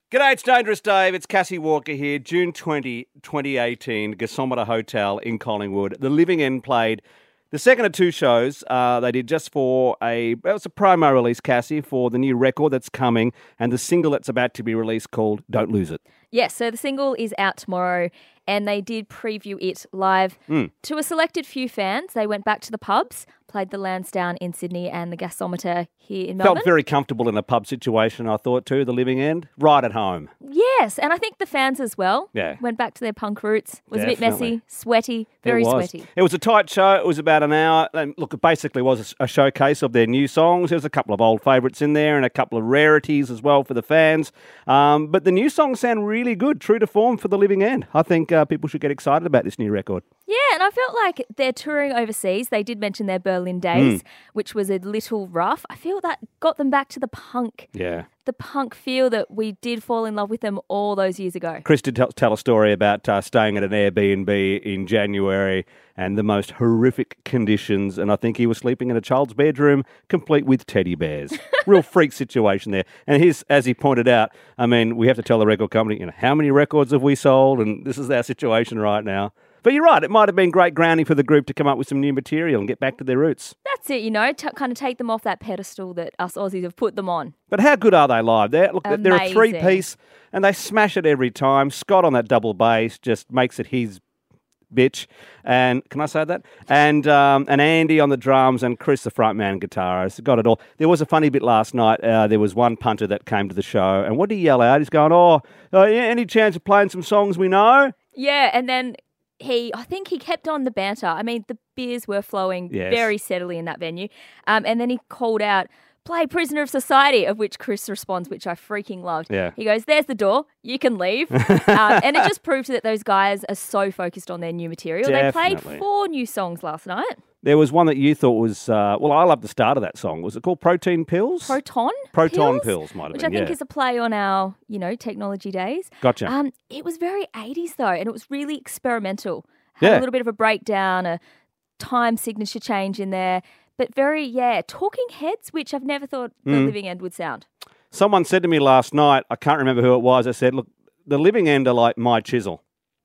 G'day, it's Dangerous Dave. It's Cassie Walker here. June 20, 2018, Gasometer Hotel in Collingwood. The Living End played the second of two shows they did just for it was a promo release, Cassie, for the new record that's coming and the single that's about to be released called Don't Lose It. Yes, so the single is out tomorrow and they did preview it live to a selected few fans. They went back to the pubs, played the Lansdowne in Sydney and the Gasometer here in Melbourne. Felt very comfortable in a pub situation, I thought, too, the Living End. Right at home. Yes, and I think the fans as well went back to their punk roots. It was a bit messy, sweaty, very sweaty. It was a tight show. It was about an hour. And look, it basically was a showcase of their new songs. There was a couple of old favourites in there and a couple of rarities as well for the fans. But the new songs sound really good, true to form for the Living End. I think people should get excited about this new record. Yeah, and I felt like they're touring overseas. They did mention their Berlin days, which was a little rough. I feel that got them back to the punk feel that we did fall in love with them all those years ago. Chris did tell a story about staying at an Airbnb in January and the most horrific conditions, and I think he was sleeping in a child's bedroom, complete with teddy bears. Real freak situation there. And here's, as he pointed out, I mean, we have to tell the record company, how many records have we sold, and this is our situation right now. But you're right, it might have been great grounding for the group to come up with some new material and get back to their roots. That's it, kind of take them off that pedestal that us Aussies have put them on. But how good are they live? They're a three-piece and they smash it every time. Scott on that double bass just makes it his bitch. And can I say that? And Andy on the drums and Chris the frontman and guitarist. Got it all. There was a funny bit last night. There was one punter that came to the show and what did he yell out? He's going, any chance of playing some songs we know? Yeah, and then I think he kept on the banter. I mean, the beers were flowing very steadily in that venue. And then he called out, play Prisoner of Society, of which Chris responds, which I freaking loved. Yeah. He goes, there's the door, you can leave. And it just proved that those guys are so focused on their new material. Definitely. They played 4 new songs last night. There was one that you thought was, I love the start of that song. Was it called Protein Pills? Proton Pills might have which been, I think is a play on our, technology days. Gotcha. It was very 80s though, and it was really experimental. Had a little bit of a breakdown, a time signature change in there, but very, Talking Heads, which I've never thought the Living End would sound. Someone said to me last night, I can't remember who it was, I said, look, the Living End are like my chisel.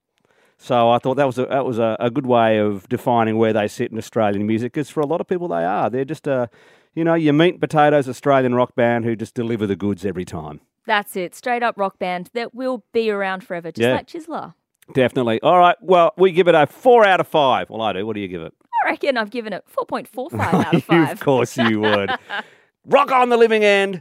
So I thought that was a good way of defining where they sit in Australian music, because for a lot of people they are. They're just your meat and potatoes Australian rock band who just deliver the goods every time. That's it, straight up rock band that will be around forever, just like Chisler. Definitely. All right, well, we give it a 4 out of 5. Well, I do. What do you give it? I reckon I've given it 4.45 out of 5. Of course you would. Rock on the Living End.